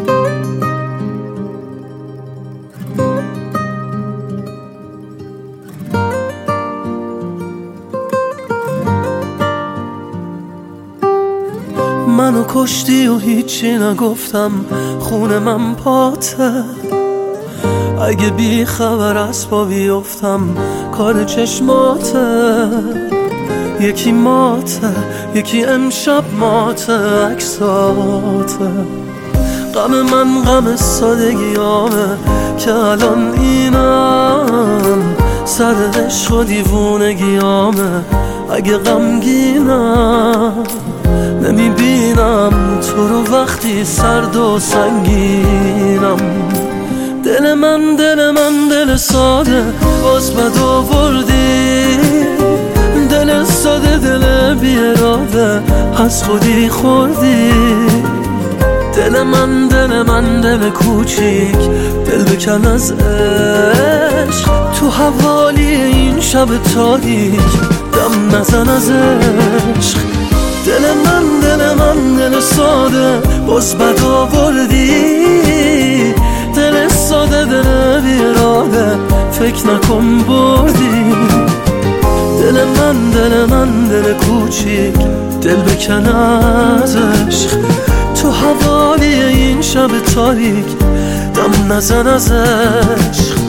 منو کشتی و هیچی نگفتم، خون من پاته. اگه بی خبر از پا بیفتم کار چشماته. یکی ماته، یکی امشب ماته، عکساته. غم من غم سادگیامه که الان اینم، سر عشق و دیوونگیامه. اگه غمگینم نمیبینم تو رو وقتی سرد و سنگینم. دل من دل ساده باز بد آوردی. دل ساده دل بی اراده از خودی خوردی. دل من دل کوچیک دل بکن از عشق. تو حوالی این شب تاریک دم نزن از عشق. دل من دل ساده باز بد آوردی. دل ساده دل بی اراده فکر نکن بردی. دل من دل کوچیک دل بکن از عشق. تو حوالی این شب تاریک دم نزن از عشق.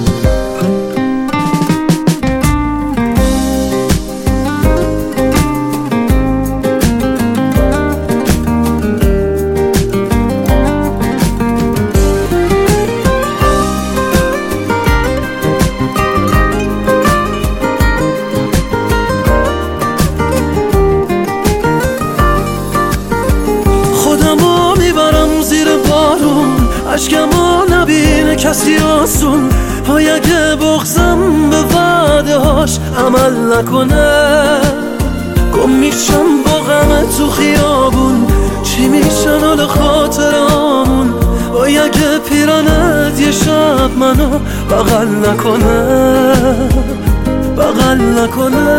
عشقمو نبینه کسی آسون. های اگه بغزم به وعده هاش عمل نکنه، گم میشم با غم تو خیابون. چی میشن حال خاطرامون؟ های اگه پیرانت یه شب منو بغل نکنه.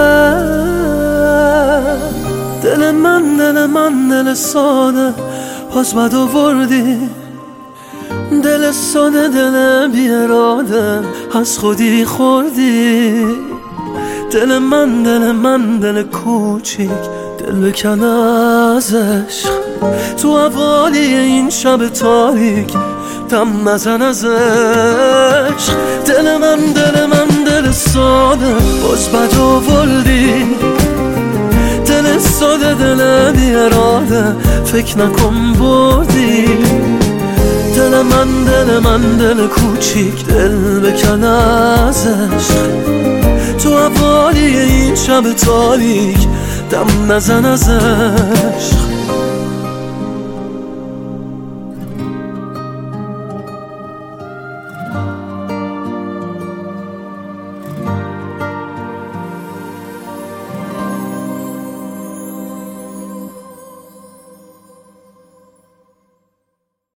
دل من دل ساده باز بد آوردی. دل ساده دل بی اراده از خودی خوردی. دل من دل کوچیک دل بکن از عشق. تو حوالی این شب تاریک دم نزن از عشق. دل من دل ساده باز بد آوردی. دل ساده دل بی اراده فکر نکن بردی. دل من دل کوچیک دل بکن از عشق. تو حوالی این شب تاریک دم نزن از عشق.